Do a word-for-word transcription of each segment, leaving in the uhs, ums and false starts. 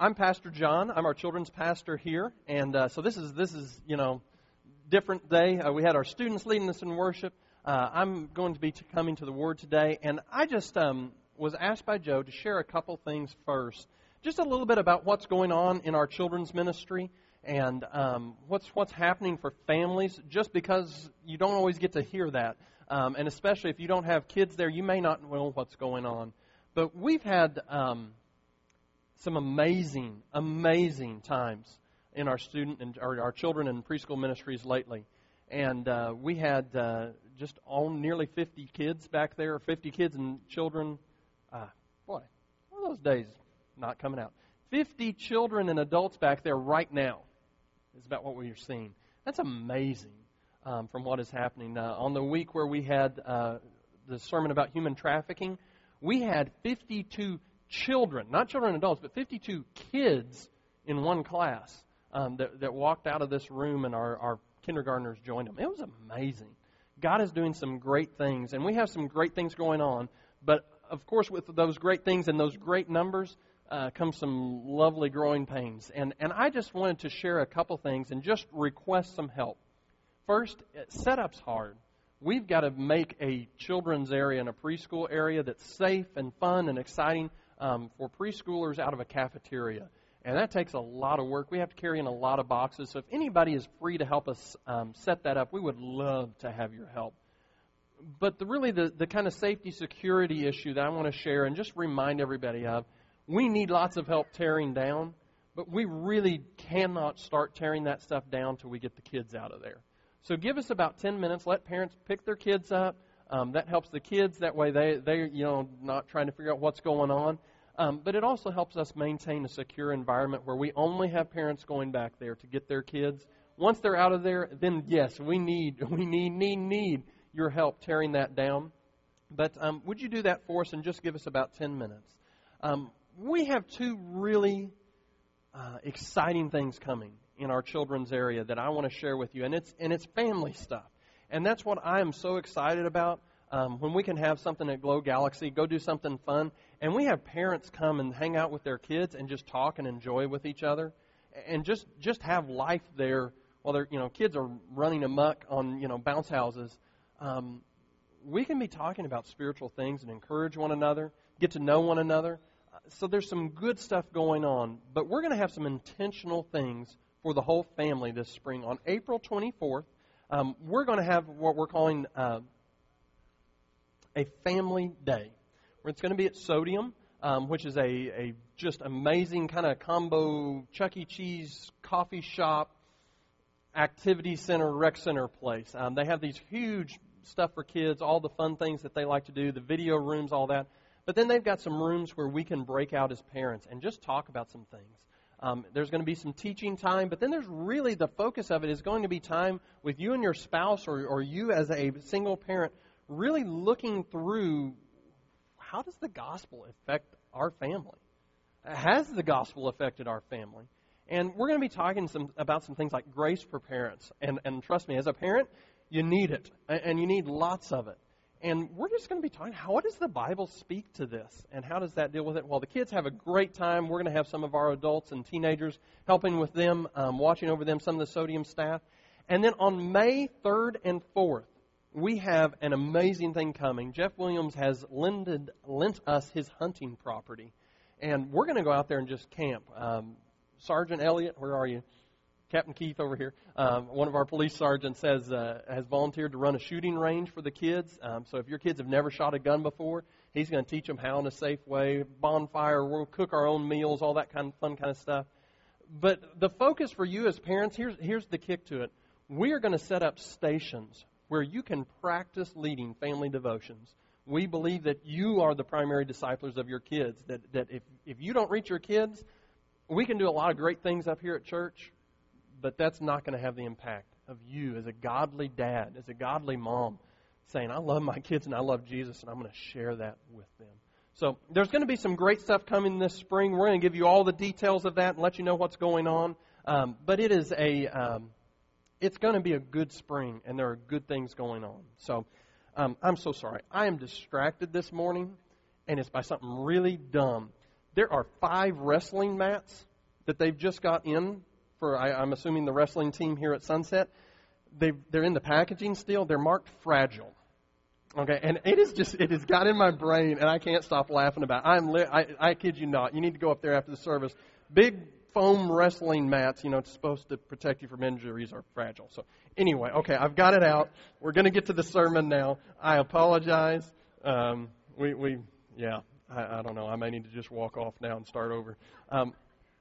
I'm Pastor John. I'm our children's pastor here, and uh, so this is this is you know different day. Uh, we had our students leading us in worship. Uh, I'm going to be t- coming to the Word today, and I just um, was asked by Joe to share a couple things first, just a little bit about what's going on in our children's ministry and um, what's what's happening for families. Just because you don't always get to hear that, um, and especially if you don't have kids there, you may not know what's going on. But we've had um, some amazing, amazing times in our student and our, our children and preschool ministries lately. And uh, we had uh, just all nearly fifty kids back there, fifty kids and children. Uh, boy, one of those days not coming out. fifty children and adults back there right now is about what we are seeing. That's amazing um, from what is happening. Uh, on the week where we had uh, the sermon about human trafficking, we had fifty-two children, not children and adults, but fifty-two kids in one class um, that, that walked out of this room, and our, our kindergartners joined them. It was amazing. God is doing some great things, and we have some great things going on. But, of course, with those great things and those great numbers uh, come some lovely growing pains. And, and I just wanted to share a couple things and just request some help. First, setup's hard. We've got to make a children's area and a preschool area that's safe and fun and exciting um, for preschoolers out of a cafeteria. And that takes a lot of work. We have to carry in a lot of boxes. So if anybody is free to help us um, set that up, we would love to have your help. But the, really the, the kind of safety security issue that I want to share and just remind everybody of, we need lots of help tearing down, but we really cannot start tearing that stuff down till we get the kids out of there. So give us about ten minutes. Let parents pick their kids up. Um, that helps the kids. That way they, they, you know, not trying to figure out what's going on. Um, but it also helps us maintain a secure environment where we only have parents going back there to get their kids. Once they're out of there, then yes, we need, we need, need, need your help tearing that down. But um, would you do that for us and just give us about ten minutes? Um, we have two really uh, exciting things coming in our children's area that I want to share with you, and it's and it's family stuff. And that's what I am so excited about. Um, when we can have something at Glow Galaxy, go do something fun, and we have parents come and hang out with their kids and just talk and enjoy with each other, and just just have life there while they're, you know, kids are running amok on, you know, bounce houses. Um, we can be talking about spiritual things and encourage one another, get to know one another. So there's some good stuff going on, but we're going to have some intentional things for the whole family this spring. On April twenty-fourth, um, we're going to have what we're calling uh, a family day. It's going to be at Sodium, um, which is a, a just amazing kind of combo Chuck E. Cheese coffee shop, activity center, rec center place. Um, they have these huge stuff for kids, all the fun things that they like to do, the video rooms, all that. But then they've got some rooms where we can break out as parents and just talk about some things. Um, there's going to be some teaching time, but then there's really the focus of it is going to be time with you and your spouse or, or you as a single parent really looking through how does the gospel affect our family? Has the gospel affected our family? And we're going to be talking some, about some things like grace for parents. And, and trust me, as a parent, you need it, and you need lots of it. And we're just going to be talking, how does the Bible speak to this? And how does that deal with it? Well, the kids have a great time. We're going to have some of our adults and teenagers helping with them, um, watching over them, some of the Sodium staff. And then on May third and fourth, we have an amazing thing coming. Jeff Williams has lended, lent us his hunting property. And we're going to go out there and just camp. Um, Sergeant Elliott, where are you? Captain Keith over here, um, one of our police sergeants has uh, has volunteered to run a shooting range for the kids. Um, so if your kids have never shot a gun before, he's going to teach them how in a safe way. Bonfire, we'll cook our own meals, all that kind of fun kind of stuff. But the focus for you as parents, here's here's the kick to it. We are going to set up stations where you can practice leading family devotions. We believe that you are the primary disciplers of your kids. That that if if you don't reach your kids, we can do a lot of great things up here at church. But that's not going to have the impact of you as a godly dad, as a godly mom, saying, I love my kids and I love Jesus, and I'm going to share that with them. So there's going to be some great stuff coming this spring. We're going to give you all the details of that and let you know what's going on. Um, but it is a, um, it's going to be a good spring, and there are good things going on. So um, I'm so sorry. I am distracted this morning, and it's by something really dumb. There are five wrestling mats that they've just got in for, I, I'm assuming, the wrestling team here at Sunset. They've, they're in the packaging still. They're marked fragile. Okay, and it is just, it has got in my brain, and I can't stop laughing about it. I'm li- I, I kid you not. You need to go up there after the service. Big foam wrestling mats, you know, it's supposed to protect you from injuries, are fragile. So anyway, okay, I've got it out. We're going to get to the sermon now. I apologize. Um, we, we, yeah, I, I don't know. I may need to just walk off now and start over. Um,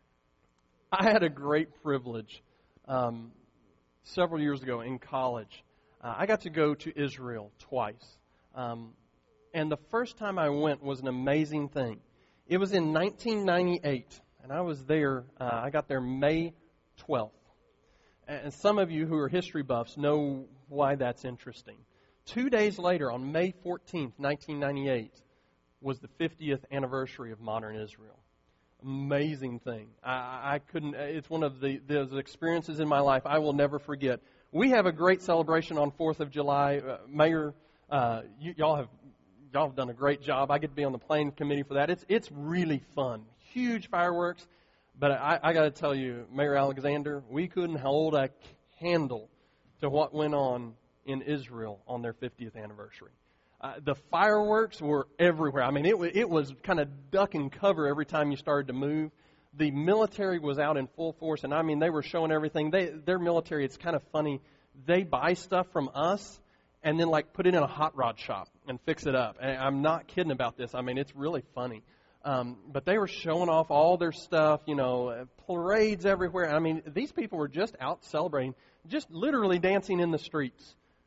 I had a great privilege um, several years ago in college. Uh, I got to go to Israel twice. Um, and the first time I went was an amazing thing. It was in nineteen ninety-eight, and I was there. Uh, I got there May twelfth. And some of you who are history buffs know why that's interesting. Two days later, on May fourteenth, nineteen ninety-eight, was the fiftieth anniversary of modern Israel. Amazing thing. I, I couldn't. It's one of the those experiences in my life I will never forget. We have a great celebration on fourth of July. Uh, Mayor, uh, you, y'all have y'all have done a great job. I get to be on the planning committee for that. It's it's really fun. Huge fireworks. But I, I got to tell you, Mayor Alexander, we couldn't hold a candle to what went on in Israel on their fiftieth anniversary. Uh, the fireworks were everywhere. I mean, it, it was kind of duck and cover every time you started to move. The military was out in full force, and I mean, they were showing everything. They, their military, it's kind of funny. They buy stuff from us and then, like, put it in a hot rod shop and fix it up. And I'm not kidding about this. I mean, it's really funny. Um, but they were showing off all their stuff, you know, parades everywhere. I mean, these people were just out celebrating, just literally dancing in the streets.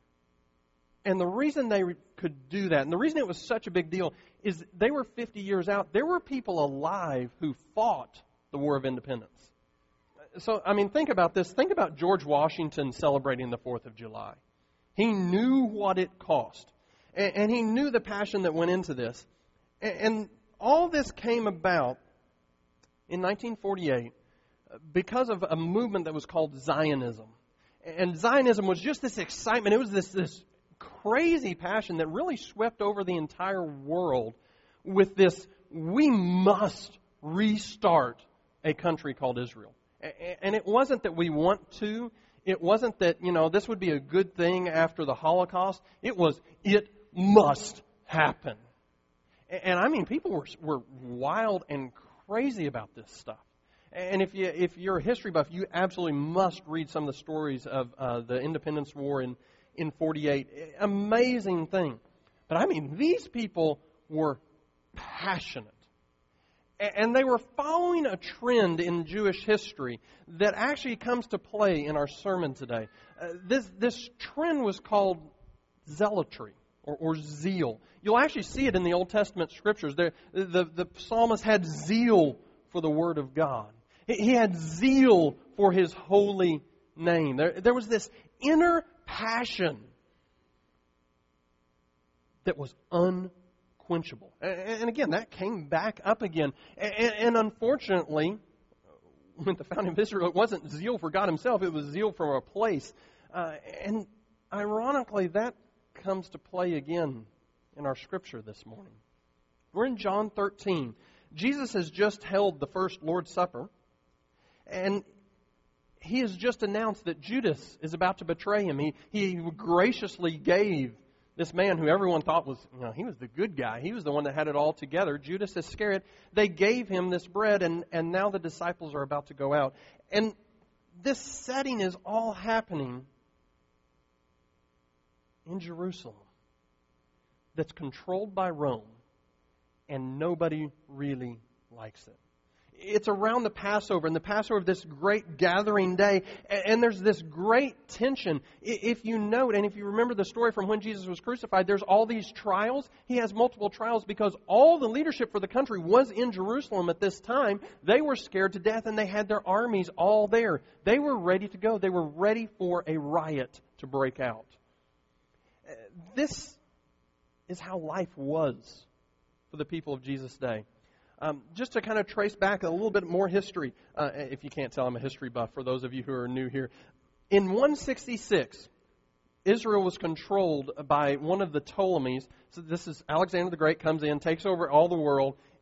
And the reason they could do that, and the reason it was such a big deal, is they were fifty years out. There were people alive who fought the War of Independence. So, I mean, think about this. Think about George Washington celebrating the fourth of July. He knew what it cost. And, and he knew the passion that went into this. And, and all this came about in nineteen forty-eight because of a movement that was called Zionism. And Zionism was just this excitement. It was this this crazy passion that really swept over the entire world with this, we must restart a country called Israel. And it wasn't that we want to. It wasn't that, you know, this would be a good thing after the Holocaust. It was, it must happen. And I mean, people were were wild and crazy about this stuff. And if you if you're a history buff, you absolutely must read some of the stories of uh, the Independence War in in forty-eight. Amazing thing. But I mean, these people were passionate. And they were following a trend in Jewish history that actually comes to play in our sermon today. Uh, this this trend was called zealotry or, or zeal. You'll actually see it in the Old Testament scriptures. The, the, the psalmist had zeal for the Word of God. He had zeal for His holy name. There, there was this inner passion that was unquenchable. And again, that came back up again. And unfortunately, with the founding of Israel, it wasn't zeal for God Himself. It was zeal for a place. Uh, and ironically, that comes to play again in our scripture this morning. We're in John thirteen. Jesus has just held the first Lord's Supper. And He has just announced that Judas is about to betray Him. He, he graciously gave this man who everyone thought was, you know, he was the good guy. He was the one that had it all together. Judas Iscariot. They gave him this bread, and, and now the disciples are about to go out. And this setting is all happening in Jerusalem that's controlled by Rome, and nobody really likes it. It's around the Passover, and the Passover, this great gathering day, and there's this great tension. If you note, and if you remember the story from when Jesus was crucified, there's all these trials. He has multiple trials because all the leadership for the country was in Jerusalem at this time. They were scared to death, and they had their armies all there. They were ready to go. They were ready for a riot to break out. This is how life was for the people of Jesus' day. Um, just to kind of trace back a little bit more history, uh, if you can't tell, I'm a history buff for those of you who are new here. In one sixty-six, Israel was controlled by one of the Ptolemies. So this is Alexander the Great comes in, takes over all the world.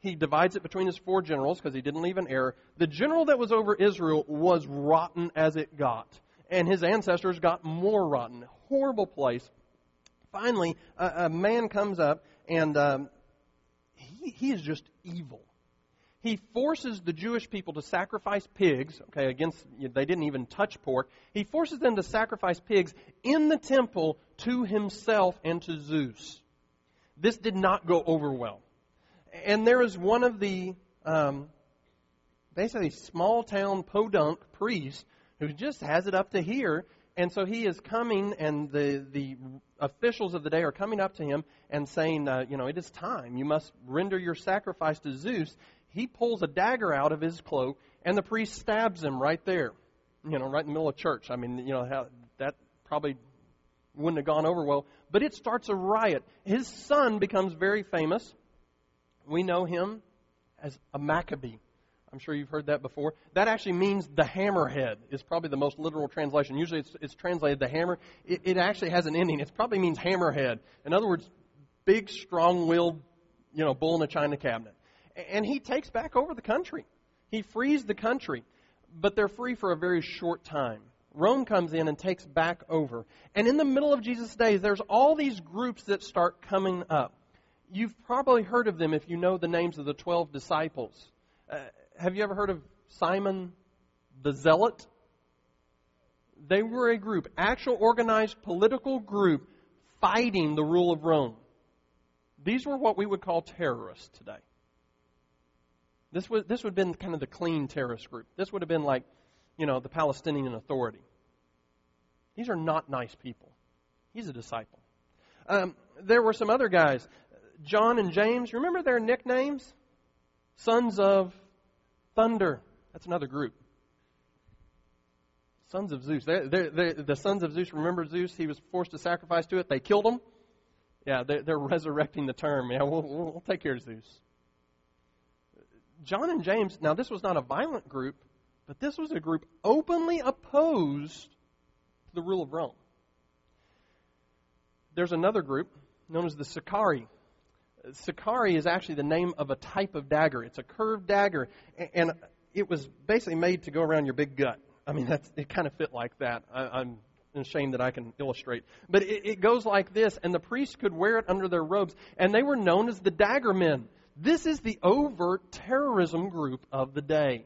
he divides it between his four generals because he didn't leave an heir. The general that was over Israel was rotten as it got. And his ancestors got more rotten. Horrible place. Finally, a, a man comes up, and um, he, he is just evil. He forces the Jewish people to sacrifice pigs. Okay, against they didn't even touch pork. He forces them to sacrifice pigs in the temple to himself and to Zeus. This did not go over well. And there is one of the um, basically small town podunk priests who just has it up to here. And so he is coming, and the, the officials of the day are coming up to him and saying, uh, you know, it is time. You must render your sacrifice to Zeus. He pulls a dagger out of his cloak, and the priest stabs him right there, you know, right in the middle of church. I mean, you know, how, that probably wouldn't have gone over well. But it starts a riot. His son becomes very famous. We know him as a Maccabee. I'm sure you've heard that before. That actually means the hammerhead is probably the most literal translation. Usually it's, it's translated the hammer. It, it actually has an ending. It probably means hammerhead. In other words, big, strong-willed, you know, bull in a china cabinet. And he takes back over the country. He frees the country. But they're free for a very short time. Rome comes in and takes back over. And in the middle of Jesus' days, there's all these groups that start coming up. You've probably heard of them if you know the names of the twelve disciples. Uh, have you ever heard of Simon the Zealot? They were a group, actual organized political group, fighting the rule of Rome. These were what we would call terrorists today. This would this would have been kind of the clean terrorist group. This would have been like, you know, the Palestinian Authority. These are not nice people. He's a disciple. Um, there were some other guys, John and James. Remember their nicknames? Sons of Thunder. That's another group. Sons of Zeus. They're, they're, they're, the sons of Zeus, remember Zeus? He was forced to sacrifice to it. They killed him. Yeah, they're, they're resurrecting the term. Yeah, we'll, we'll take care of Zeus. John and James, now this was not a violent group, but this was a group openly opposed to the rule of Rome. There's another group known as the Sicarii. Sicarii is actually the name of a type of dagger. It's a curved dagger, and it was basically made to go around your big gut. I mean, that's, it kind of fit like that. I, I'm ashamed that I can illustrate. But it, it goes like this, and the priests could wear it under their robes, and they were known as the dagger men. This is the overt terrorism group of the day.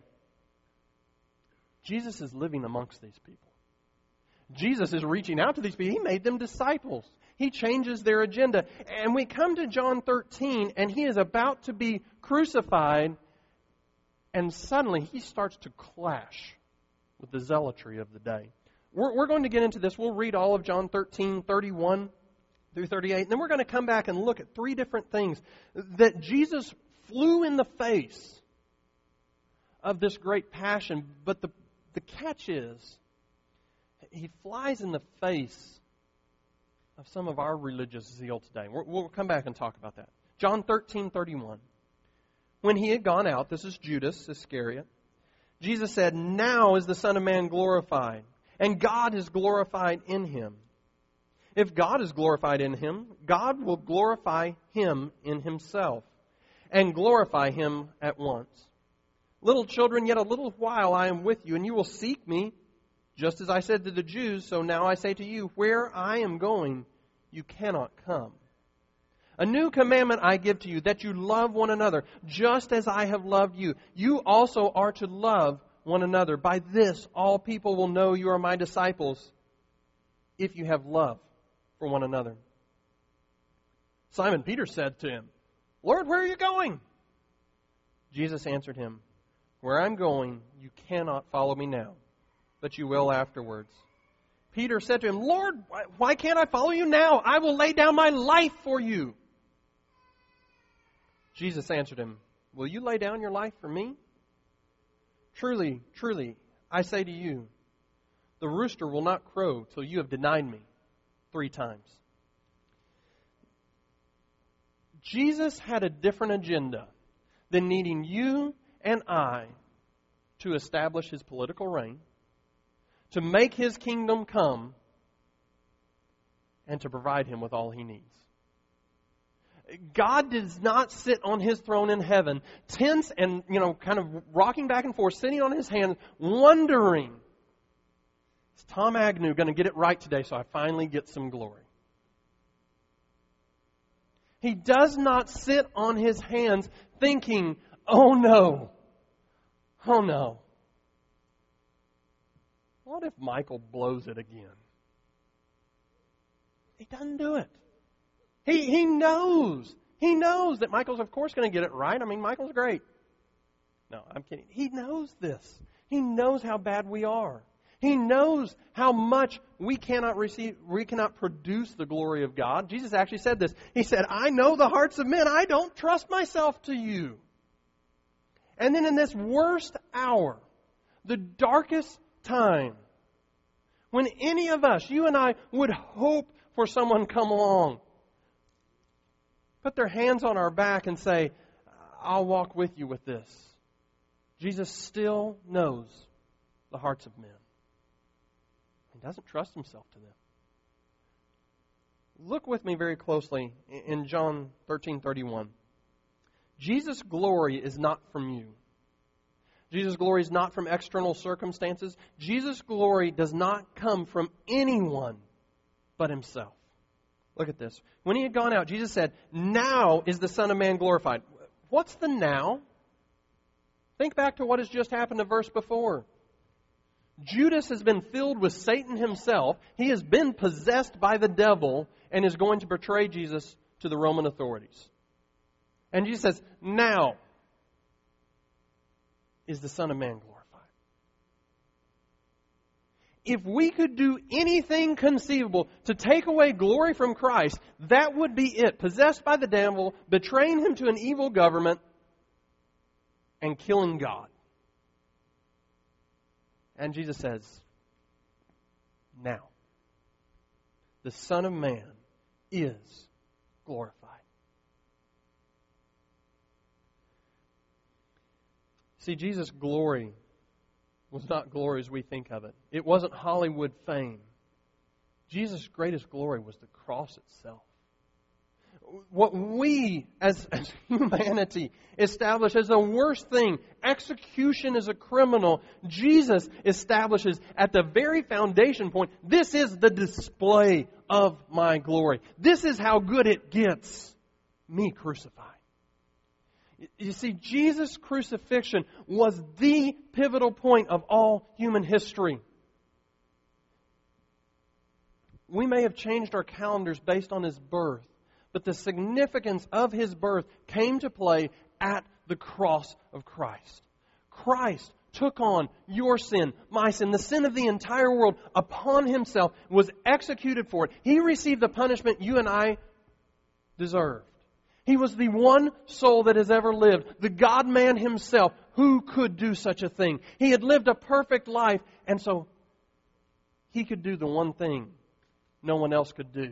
Jesus is living amongst these people. Jesus is reaching out to these people. He made them disciples. He changes their agenda. And we come to John thirteen, and he is about to be crucified, and suddenly he starts to clash with the zealotry of the day. We're, we're going to get into this. We'll read all of John thirteen, thirty-one through thirty-eight, and then we're going to come back and look at three different things that Jesus flew in the face of this great passion. But the, the catch is, he flies in the face of some of our religious zeal today. We're, we'll come back and talk about that. John thirteen, thirty-one. When he had gone out, this is Judas Iscariot, Jesus said, "Now is the Son of Man glorified, and God is glorified in him. If God is glorified in him, God will glorify him in himself, and glorify him at once. Little children, yet a little while I am with you, and you will seek me. Just as I said to the Jews, so now I say to you, where I am going, you cannot come. A new commandment I give to you, that you love one another, just as I have loved you. You also are to love one another. By this, all people will know you are my disciples, if you have love for one another." Simon Peter said to him, "Lord, where are you going?" Jesus answered him, "Where I'm going, you cannot follow me now, but you will afterwards." Peter said to him, "Lord, why can't I follow you now? I will lay down my life for you." Jesus answered him, "Will you lay down your life for me? Truly, truly, I say to you, the rooster will not crow till you have denied me three times." Jesus had a different agenda than needing you and I to establish his political reign, to make his kingdom come, and to provide him with all he needs. God does not sit on His throne in heaven, tense and, you know, kind of rocking back and forth, sitting on His hands, wondering, is Tom Agnew going to get it right today so I finally get some glory? He does not sit on His hands thinking, oh no, oh no. What if Michael blows it again? He doesn't do it. He he knows. He knows that Michael's, of course, going to get it right. I mean, Michael's great. No, I'm kidding. He knows this. He knows how bad we are. He knows how much we cannot receive, we cannot produce the glory of God. Jesus actually said this. He said, I know the hearts of men. I don't trust myself to you. And then in this worst hour, the darkest time, when any of us, you and I, would hope for someone to come along, put their hands on our back and say, I'll walk with you with this. Jesus still knows the hearts of men. He doesn't trust Himself to them. Look with me very closely in John thirteen thirty-one. Jesus' glory is not from you. Jesus' glory is not from external circumstances. Jesus' glory does not come from anyone but Himself. Look at this. When He had gone out, Jesus said, now is the Son of Man glorified. What's the now? Think back to what has just happened a verse before. Judas has been filled with Satan himself. He has been possessed by the devil and is going to betray Jesus to the Roman authorities. And Jesus says, now is the Son of Man glorified. If we could do anything conceivable to take away glory from Christ, that would be it. Possessed by the devil, betraying Him to an evil government, and killing God. And Jesus says, now, the Son of Man is glorified. See, Jesus' glory was not glory as we think of it. It wasn't Hollywood fame. Jesus' greatest glory was the cross itself. What we, as, as humanity, establish as the worst thing, execution as a criminal, Jesus establishes at the very foundation point, this is the display of my glory. This is how good it gets, me crucified. You see, Jesus' crucifixion was the pivotal point of all human history. We may have changed our calendars based on His birth, but the significance of His birth came to play at the cross of Christ. Christ took on your sin, my sin, the sin of the entire world upon Himself, was executed for it. He received the punishment you and I deserved. He was the one soul that has ever lived, the God-man Himself, who could do such a thing. He had lived a perfect life, and so He could do the one thing no one else could do.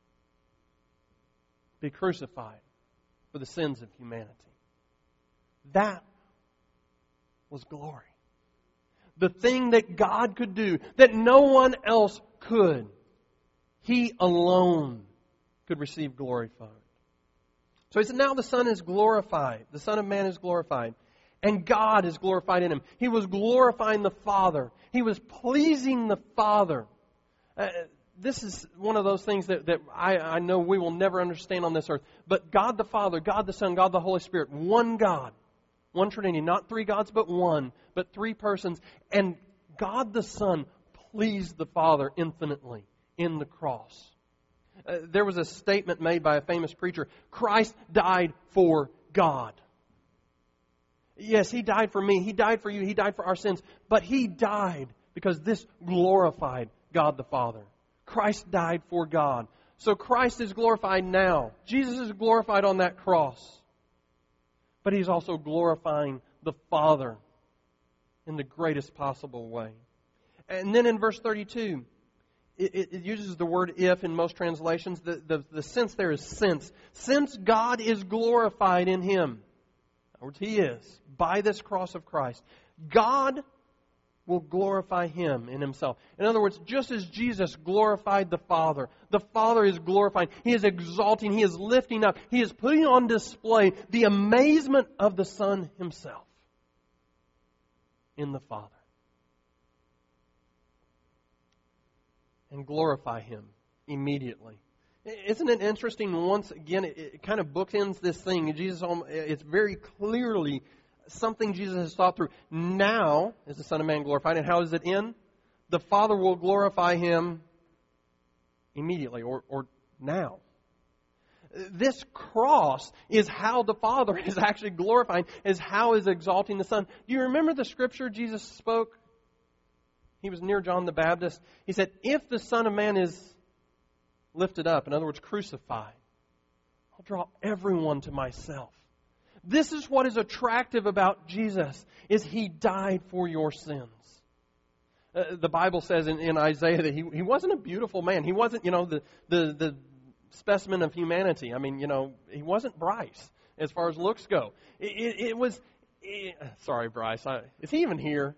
Be crucified for the sins of humanity. That was glory. The thing that God could do, that no one else could. He alone could receive glory for it. So He said, now the Son is glorified. The Son of Man is glorified. And God is glorified in Him. He was glorifying the Father. He was pleasing the Father. Uh, this is one of those things that, that I, I know we will never understand on this earth. But God the Father, God the Son, God the Holy Spirit, one God, one Trinity, not three gods but one, but three persons. And God the Son pleased the Father infinitely in the cross. Uh, there was a statement made by a famous preacher, Christ died for God. Yes, He died for me. He died for you. He died for our sins. But He died because this glorified God the Father. Christ died for God. So Christ is glorified now. Jesus is glorified on that cross. But He's also glorifying the Father in the greatest possible way. And then in verse thirty-two, it, it, it uses the word if in most translations. The, the, the sense there is since. Since God is glorified in Him. In other words, He is, by this cross of Christ. God will glorify Him in Himself. In other words, just as Jesus glorified the Father, the Father is glorifying. He is exalting. He is lifting up. He is putting on display the amazement of the Son Himself in the Father. And glorify Him immediately. Isn't it interesting? Once again, it, it kind of bookends this thing. Jesus, it's very clearly something Jesus has thought through. Now is the Son of Man glorified. And how does it end? The Father will glorify Him immediately, or, or now. This cross is how the Father is actually glorifying, is how is exalting the Son. Do you remember the scripture Jesus spoke? He was near John the Baptist. He said, if the Son of Man is lifted up, in other words, crucified, I'll draw everyone to myself. This is what is attractive about Jesus, is He died for your sins. Uh, the Bible says in, in Isaiah that he, he wasn't a beautiful man. He wasn't, you know, the, the, the specimen of humanity. I mean, you know, he wasn't Bryce as far as looks go. It, it, it was, it, sorry, Bryce, I, is he even here?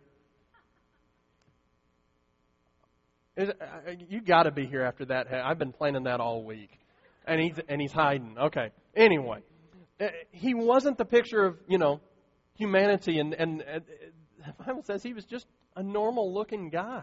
Is, uh, you got to be here after that. I've been planning that all week, and he's and he's hiding. Okay. Anyway, uh, he wasn't the picture of, you know, humanity, and and uh, the Bible says he was just a normal-looking guy.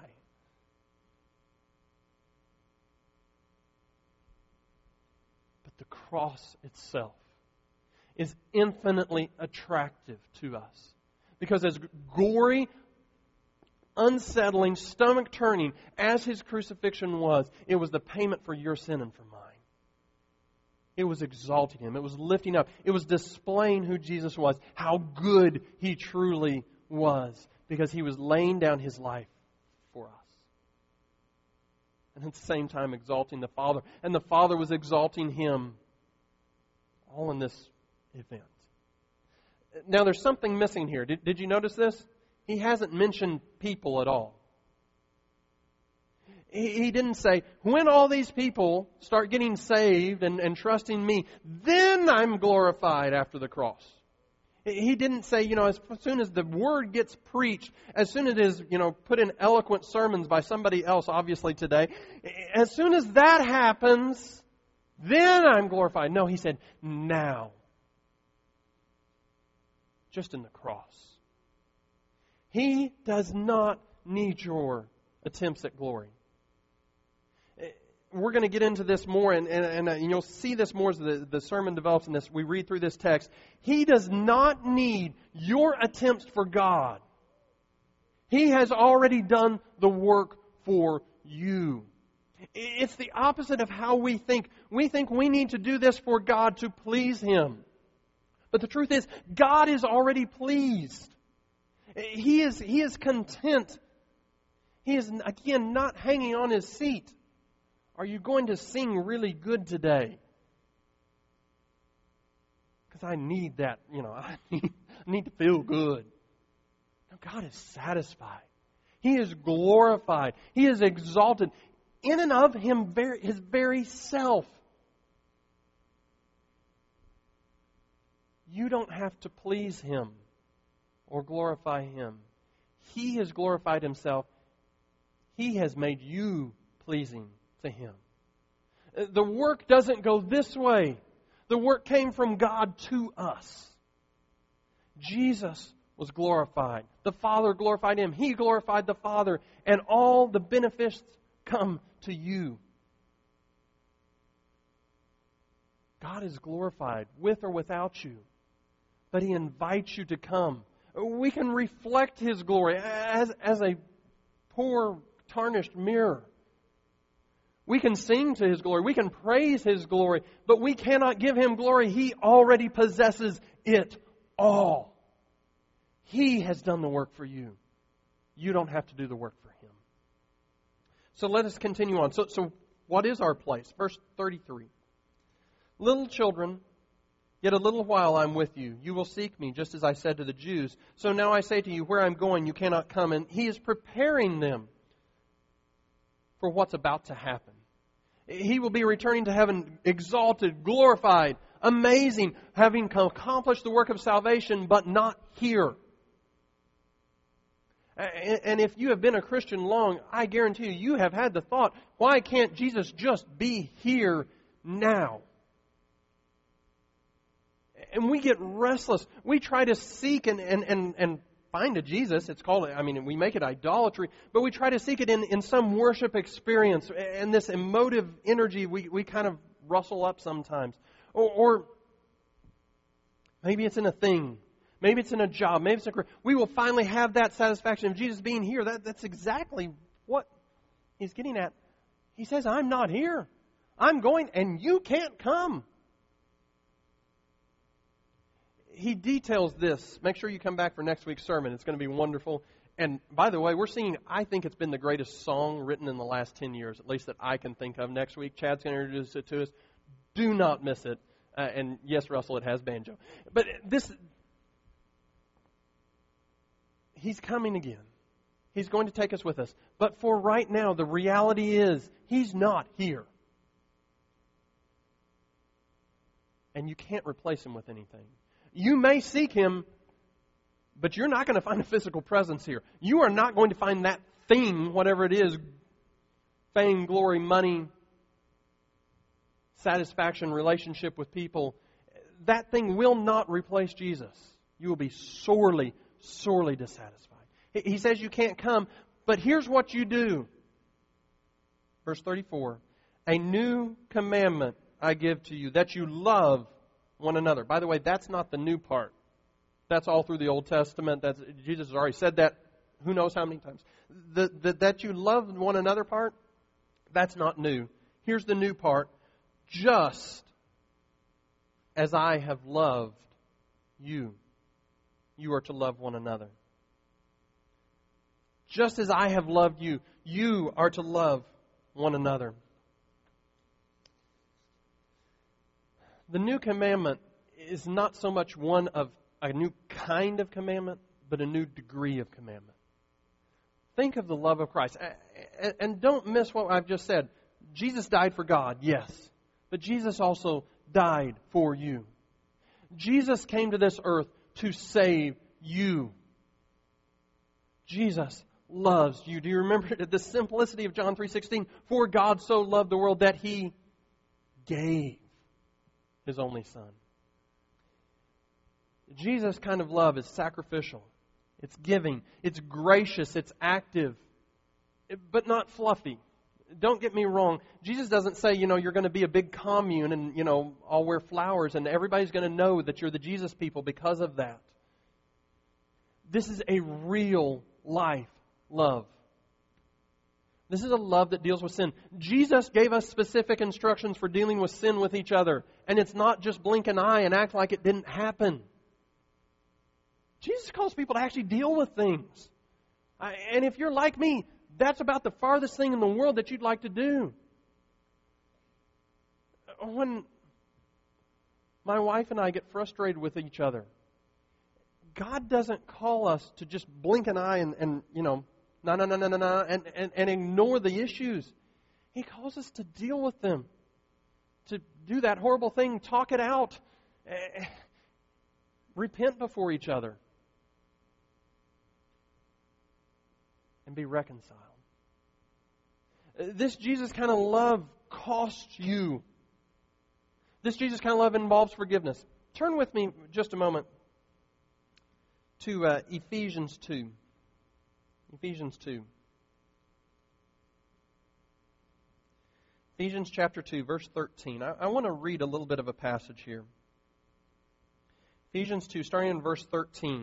But the cross itself is infinitely attractive to us, because as gory, unsettling, stomach-turning as His crucifixion was, it was the payment for your sin and for mine. It was exalting Him. It was lifting up. It was displaying who Jesus was, how good He truly was, because He was laying down His life for us. And at the same time exalting the Father. And the Father was exalting Him all in this event. Now there's something missing here. Did, did you notice this? He hasn't mentioned people at all. He, he didn't say, when all these people start getting saved and, and trusting me, then I'm glorified after the cross. He didn't say, you know, as soon as the word gets preached, as soon as it is, you know, put in eloquent sermons by somebody else, obviously today, as soon as that happens, then I'm glorified. No, He said, now. Just in the cross. He does not need your attempts at glory. We're going to get into this more, and, and, and you'll see this more as the, the sermon develops in this. We read through this text. He does not need your attempts for God. He has already done the work for you. It's the opposite of how we think. We think we need to do this for God to please Him. But the truth is, God is already pleased. He is, he is content. He is, again, not hanging on His seat. Are you going to sing really good today? Because I need that, you know, I need, I need to feel good. No, God is satisfied. He is glorified. He is exalted in and of Him, very, His very self. You don't have to please Him or glorify Him. He has glorified Himself. He has made you pleasing to Him. The work doesn't go this way. The work came from God to us. Jesus was glorified. The Father glorified Him. He glorified the Father. And all the benefits come to you. God is glorified with or without you. But He invites you to come. We can reflect His glory as, as a poor, tarnished mirror. We can sing to His glory. We can praise His glory. But we cannot give Him glory. He already possesses it all. He has done the work for you. You don't have to do the work for Him. So let us continue on. So, so what is our place? Verse thirty-three. Little children, yet a little while I'm with you. You will seek me, just as I said to the Jews. So now I say to you, where I'm going, you cannot come. And He is preparing them for what's about to happen. He will be returning to heaven exalted, glorified, amazing, having accomplished the work of salvation, but not here. And if you have been a Christian long, I guarantee you, you have had the thought, why can't Jesus just be here now? And we get restless. We try to seek and, and, and, and find a Jesus. It's called, I mean, we make it idolatry, but we try to seek it in, in some worship experience. And this emotive energy we, we kind of rustle up sometimes. Or, or maybe it's in a thing. Maybe it's in a job. Maybe it's in a career. We will finally have that satisfaction of Jesus being here. That, that's exactly what He's getting at. He says, I'm not here. I'm going, and you can't come. He details this. Make sure you come back for next week's sermon. It's going to be wonderful. And by the way, we're seeing, I think it's been the greatest song written in the last ten years, at least that I can think of. Next week, Chad's going to introduce it to us. Do not miss it. Uh, and yes, Russell, it has banjo. But this, He's coming again. He's going to take us with us. But for right now, the reality is, He's not here. And you can't replace Him with anything. You may seek Him, but you're not going to find a physical presence here. You are not going to find that thing, whatever it is, fame, glory, money, satisfaction, relationship with people. That thing will not replace Jesus. You will be sorely, sorely dissatisfied. He says you can't come, but here's what you do. Verse thirty-four, a new commandment I give to you, that you love one another. By the way, that's not the new part. That's all through the Old Testament. That's, Jesus has already said that who knows how many times. The, the, that you love one another part, that's not new. Here's the new part. Just as I have loved you, you are to love one another. Just as I have loved you, you are to love one another. The new commandment is not so much one of a new kind of commandment, but a new degree of commandment. Think of the love of Christ. And don't miss what I've just said. Jesus died for God, yes. But Jesus also died for you. Jesus came to this earth to save you. Jesus loves you. Do you remember the simplicity of John three sixteen? For God so loved the world that He gave His only Son. Jesus' kind of love is sacrificial. It's giving. It's gracious. It's active. But not fluffy. Don't get me wrong. Jesus doesn't say, you know, you're going to be a big commune and, you know, all wear flowers and everybody's going to know that you're the Jesus people because of that. This is a real life love. This is a love that deals with sin. Jesus gave us specific instructions for dealing with sin with each other. And it's not just blink an eye and act like it didn't happen. Jesus calls people to actually deal with things. And if you're like me, that's about the farthest thing in the world that you'd like to do. When my wife and I get frustrated with each other, God doesn't call us to just blink an eye and, and you know, no, no, no, no, no, no, and, and, and ignore the issues. He calls us to deal with them. To do that horrible thing, talk it out. Eh, repent before each other. And be reconciled. This Jesus kind of love costs you. This Jesus kind of love involves forgiveness. Turn with me just a moment to uh, Ephesians two. Ephesians two. Ephesians chapter two, verse thirteen. I, I want to read a little bit of a passage here. Ephesians two, starting in verse thirteen.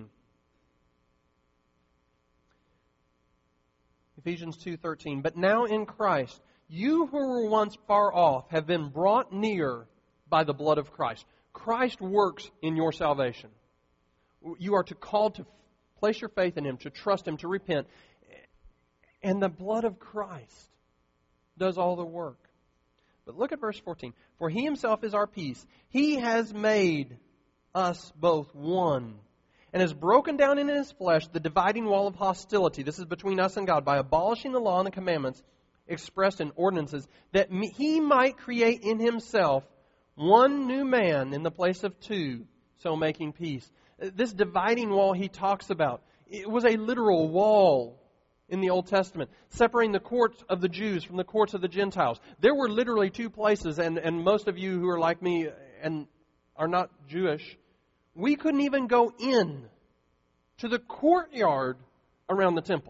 Ephesians two thirteen. But now in Christ, you who were once far off have been brought near by the blood of Christ. Christ works in your salvation. You are to call to place your faith in Him, to trust Him, to repent. And the blood of Christ does all the work. But look at verse fourteen. For He Himself is our peace. He has made us both one, and has broken down in His flesh the dividing wall of hostility. This is between us and God, by abolishing the law and the commandments expressed in ordinances, that He might create in Himself one new man in the place of two, so making peace. This dividing wall He talks about It was a literal wall in the Old Testament, separating the courts of the Jews from the courts of the Gentiles. There were literally two places, and, and most of you who are like me and are not Jewish, we couldn't even go in to the courtyard around the temple.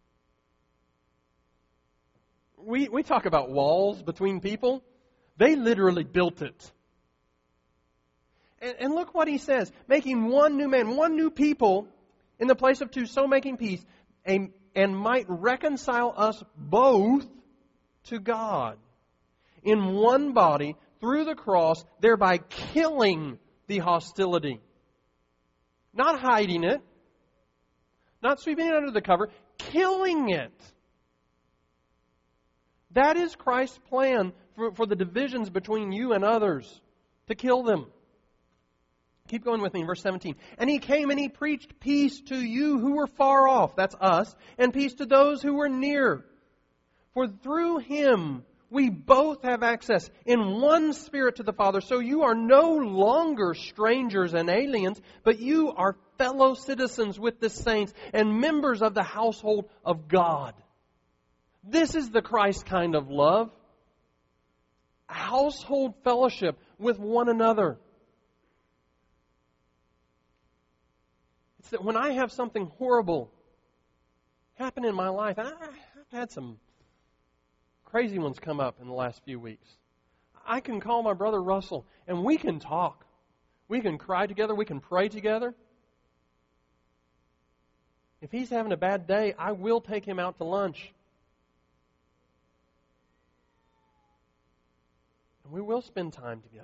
We, we talk about walls between people. They literally built it. And, and look what he says. Making one new man, one new people in the place of two, so making peace, a, and might reconcile us both to God in one body through the cross, thereby killing the hostility. Not hiding it. Not sweeping it under the cover. Killing it. That is Christ's plan for, for the divisions between you and others. To kill them. Keep going with me in verse seventeen. And He came and He preached peace to you who were far off. That's us. And peace to those who were near. For through Him we both have access in one Spirit to the Father. So you are no longer strangers and aliens, but you are fellow citizens with the saints and members of the household of God. This is the Christ kind of love. Household fellowship with one another. It's that when I have something horrible happen in my life, and I, I've had some crazy ones come up in the last few weeks, I can call my brother Russell and we can talk. We can cry together. We can pray together. If he's having a bad day, I will take him out to lunch. And we will spend time together.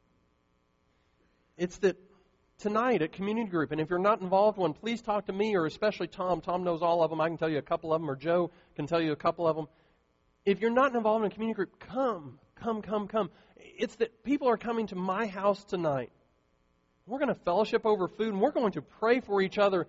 It's that tonight at community group, and if you're not involved one, please talk to me or especially Tom. Tom knows all of them. I can tell you a couple of them, or Joe can tell you a couple of them. If you're not involved in a community group, come, come, come, come. It's that people are coming to my house tonight. We're going to fellowship over food, and we're going to pray for each other.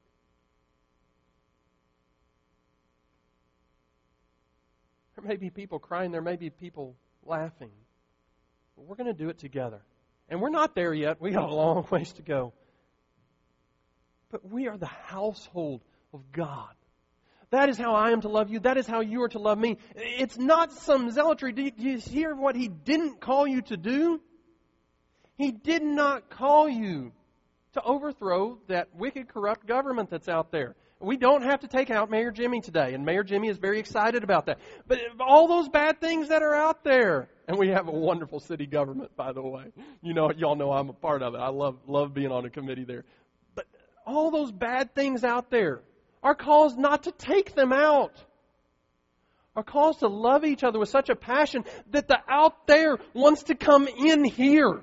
There may be people crying. There may be people laughing. But we're going to do it together. And we're not there yet. We got a long ways to go. But we are the household of God. That is how I am to love you. That is how you are to love me. It's not some zealotry. Do you, do you hear what He didn't call you to do? He did not call you to overthrow that wicked, corrupt government that's out there. We don't have to take out Mayor Jimmy today, and Mayor Jimmy is very excited about that. But all those bad things that are out there, and we have a wonderful city government, by the way. You know, y'all know I'm a part of it. I love love being on a committee there. But all those bad things out there, our call is not to take them out. Our call is to love each other with such a passion that the out there wants to come in here.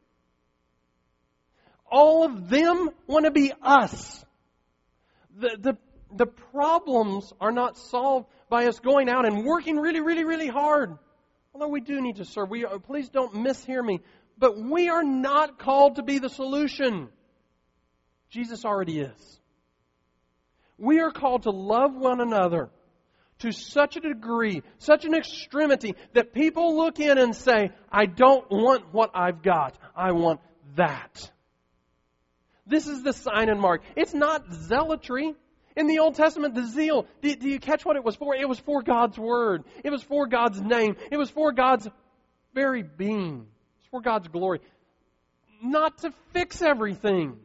All of them want to be us. The, the, the problems are not solved by us going out and working really, really, really hard. Although we do need to serve. We are, please don't mishear me. But we are not called to be the solution. Jesus already is. We are called to love one another to such a degree, such an extremity, that people look in and say, I don't want what I've got. I want that. This is the sign and mark. It's not zealotry. In the Old Testament, the zeal, do, do you catch what it was for? It was for God's Word. It was for God's name. It was for God's very being. It's for God's glory. Not to fix everything.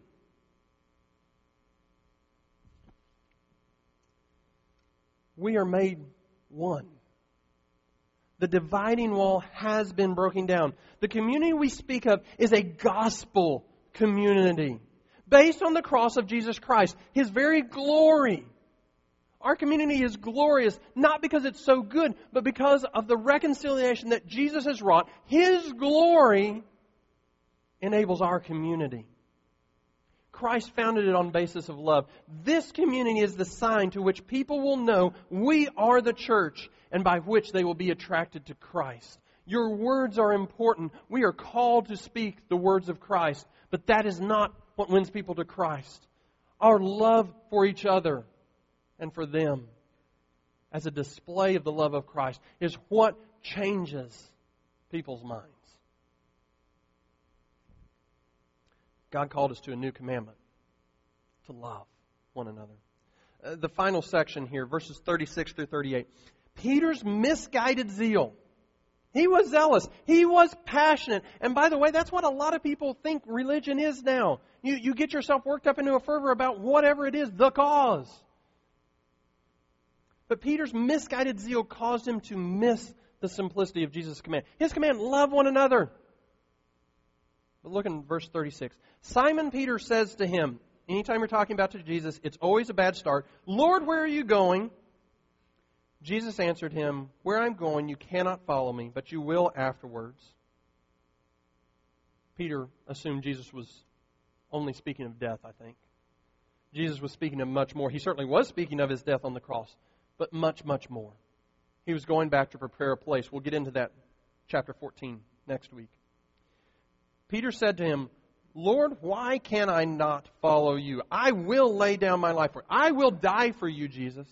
We are made one. The dividing wall has been broken down. The community we speak of is a gospel community based on the cross of Jesus Christ, His very glory. Our community is glorious not because it's so good, but because of the reconciliation that Jesus has wrought. His glory enables our community. Christ founded it on the basis of love. This community is the sign to which people will know we are the church, and by which they will be attracted to Christ. Your words are important. We are called to speak the words of Christ, but that is not what wins people to Christ. Our love for each other and for them as a display of the love of Christ is what changes people's minds. God called us to a new commandment, to love. one another. Uh, the final section here, verses thirty-six through thirty-eight. Peter's misguided zeal. He was zealous. He was passionate. And by the way, that's what a lot of people think religion is now. You, you get yourself worked up into a fervor about whatever it is, the cause. But Peter's misguided zeal caused him to miss the simplicity of Jesus' command. His command, love one another. But look in verse thirty-six. Simon Peter says to him, anytime you're talking about to Jesus, it's always a bad start. Lord, where are you going? Jesus answered him, where I'm going, you cannot follow me, but you will afterwards. Peter assumed Jesus was only speaking of death, I think. Jesus was speaking of much more. He certainly was speaking of his death on the cross, but much, much more. He was going back to prepare a place. We'll get into that chapter fourteen next week. Peter said to him, Lord, why can I not follow you? I will lay down my life for you. I will die for you, Jesus.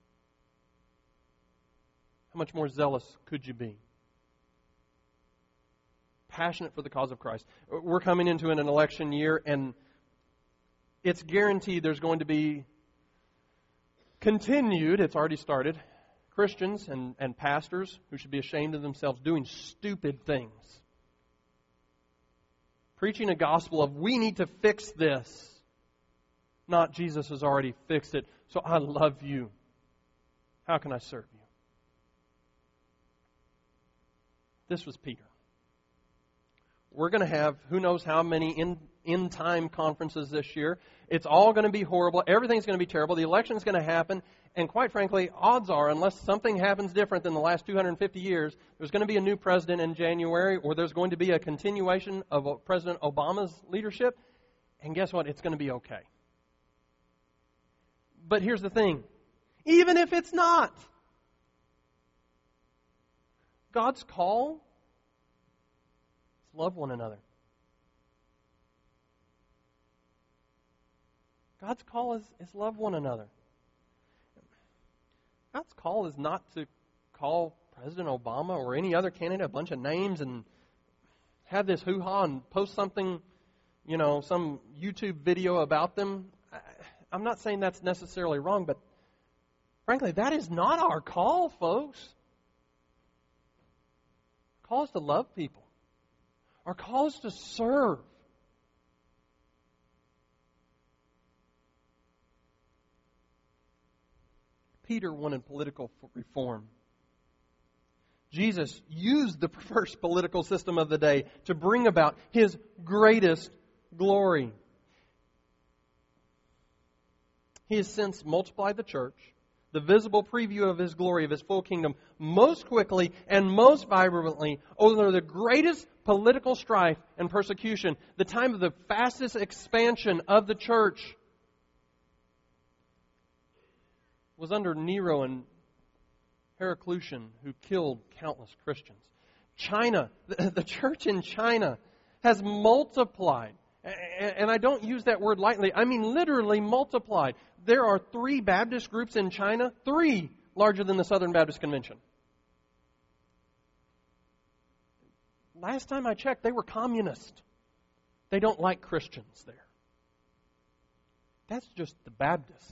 How much more zealous could you be? Passionate for the cause of Christ. We're coming into an election year, and it's guaranteed there's going to be continued, it's already started, Christians and, and pastors who should be ashamed of themselves doing stupid things. Preaching a gospel of, we need to fix this. Not, Jesus has already fixed it, so I love you. How can I serve you? This was Peter. We're going to have who knows how many in, in-time conferences this year. It's all going to be horrible. Everything's going to be terrible. The election's going to happen. And quite frankly, odds are, unless something happens different than the last two hundred fifty years, there's going to be a new president in January, or there's going to be a continuation of President Obama's leadership. And guess what? It's going to be okay. But here's the thing. Even if it's not, God's call is love one another. God's call is, is love one another. God's call is not to call President Obama or any other candidate a bunch of names and have this hoo-ha and post something, you know, some YouTube video about them. I, I'm not saying that's necessarily wrong, but frankly, that is not our call, folks. Our call is to love people. Our call is to serve. Peter wanted political reform. Jesus used the perverse political system of the day to bring about His greatest glory. He has since multiplied the church, the visible preview of His glory, of His full kingdom, most quickly and most vibrantly over the greatest political strife and persecution, the time of the fastest expansion of the church, was under Nero and Heraclian, who killed countless Christians. China, the church in China has multiplied. And I don't use that word lightly. I mean literally multiplied. There are three Baptist groups in China, three larger than the Southern Baptist Convention. Last time I checked, they were communist. They don't like Christians there. That's just the Baptist.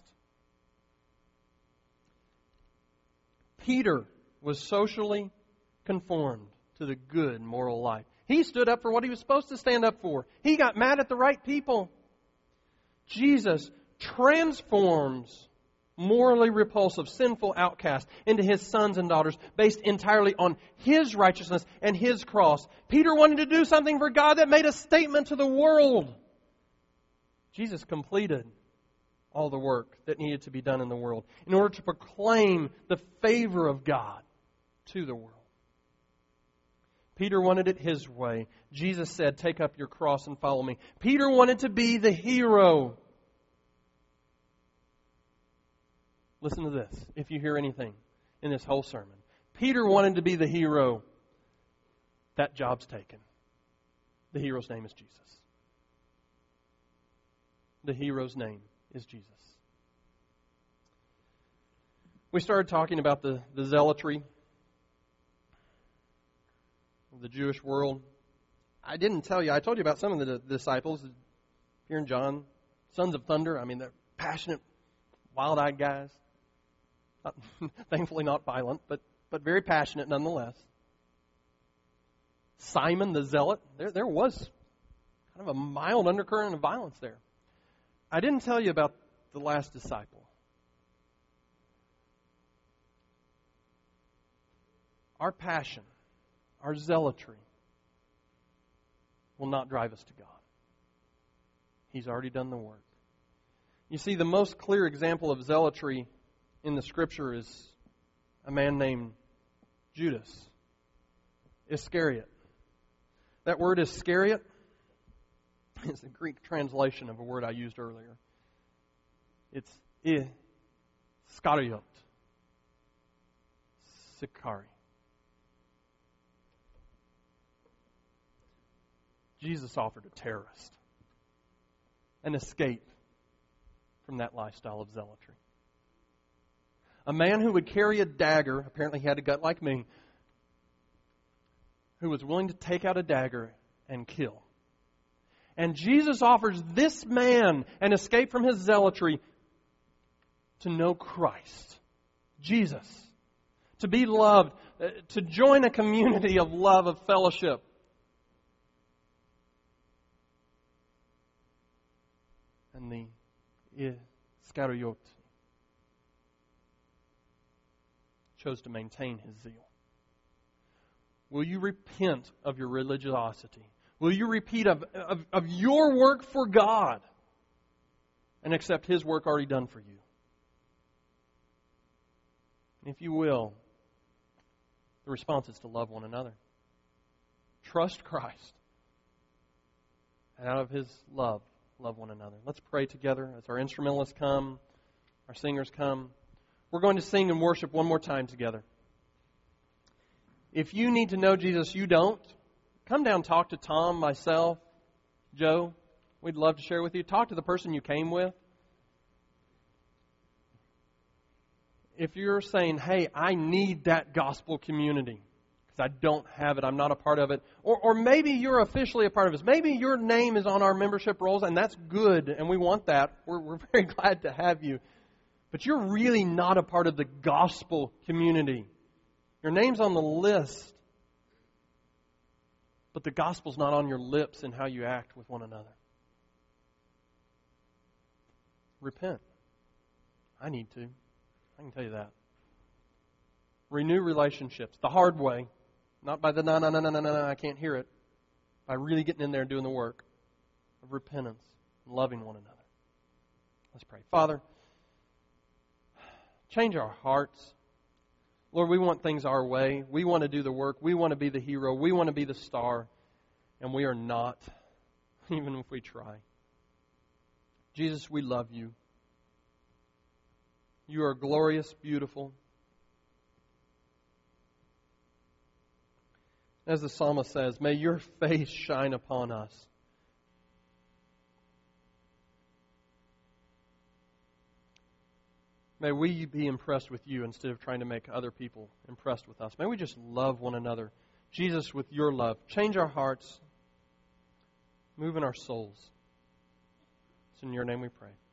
Peter was socially conformed to the good moral life. He stood up for what he was supposed to stand up for. He got mad at the right people. Jesus transforms morally repulsive, sinful outcasts into His sons and daughters based entirely on His righteousness and His cross. Peter wanted to do something for God that made a statement to the world. Jesus completed all the work that needed to be done in the world in order to proclaim the favor of God to the world. Peter wanted it his way. Jesus said, take up your cross and follow me. Peter wanted to be the hero. Listen to this, if you hear anything in this whole sermon. Peter wanted to be the hero. That job's taken. The hero's name is Jesus. The hero's name is Jesus. We started talking about the, the zealotry of the Jewish world. I didn't tell you, I told you about some of the disciples here in John, sons of thunder. I mean, they're passionate wild-eyed guys. Not, thankfully not violent, but, but very passionate nonetheless. Simon the Zealot, there, there was kind of a mild undercurrent of violence there. I didn't tell you about the last disciple. Our passion, our zealotry, will not drive us to God. He's already done the work. You see, the most clear example of zealotry in the Scripture is a man named Judas Iscariot. That word Iscariot is the Greek translation of a word I used earlier. It's Iskariot. Sikari. Jesus offered a terrorist an escape from that lifestyle of zealotry. A man who would carry a dagger, apparently he had a gut like me, who was willing to take out a dagger and kill. And Jesus offers this man an escape from his zealotry to know Christ, Jesus, to be loved, to join a community of love, of fellowship. And the Iscariot chose to maintain his zeal. Will you repent of your religiosity? Will you repeat of, of, of your work for God and accept His work already done for you? And if you will, the response is to love one another. Trust Christ. And out of His love, love one another. Let's pray together as our instrumentalists come, our singers come. We're going to sing and worship one more time together. If you need to know Jesus, you don't, come down, talk to Tom, myself, Joe. We'd love to share with you. Talk to the person you came with. If you're saying, hey, I need that gospel community because I don't have it, I'm not a part of it, or, or maybe you're officially a part of it. Maybe your name is on our membership rolls, and that's good, and we want that. We're, we're very glad to have you. But you're really not a part of the gospel community. Your name's on the list, but the gospel's not on your lips in how you act with one another. Repent. I need to. I can tell you that. Renew relationships the hard way, not by the no, no, no, no, no, no, I can't hear it, by really getting in there and doing the work of repentance and loving one another. Let's pray. Father, change our hearts. Lord, we want things our way. We want to do the work. We want to be the hero. We want to be the star. And we are not, even if we try. Jesus, we love you. You are glorious, beautiful. As the psalmist says, may your face shine upon us. May we be impressed with you instead of trying to make other people impressed with us. May we just love one another. Jesus, with your love, change our hearts, move in our souls. It's in your name we pray.